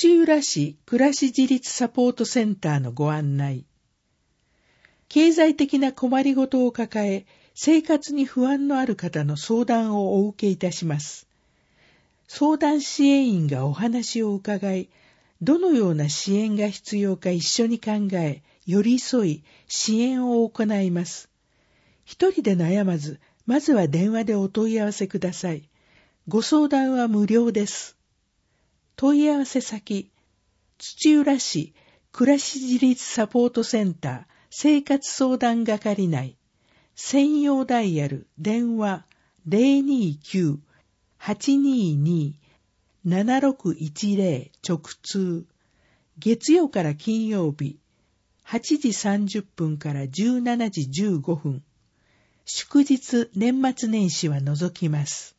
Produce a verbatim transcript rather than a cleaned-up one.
土浦市暮らし自立サポートセンターのご案内。経済的な困りごとを抱え、生活に不安のある方の相談をお受けいたします。相談支援員がお話を伺い、どのような支援が必要か一緒に考え、寄り添い、支援を行います。一人で悩まず、まずは電話でお問い合わせください。ご相談は無料です。問い合わせ先、土浦市暮らし自立サポートセンター生活相談係内、専用ダイヤル電話 ゼロにーきゅう はちにーにー ななろくいちゼロ 直通、月曜から金曜日はちじさんじゅっぷんからじゅうしちじじゅうごふん、祝日年末年始は除きます。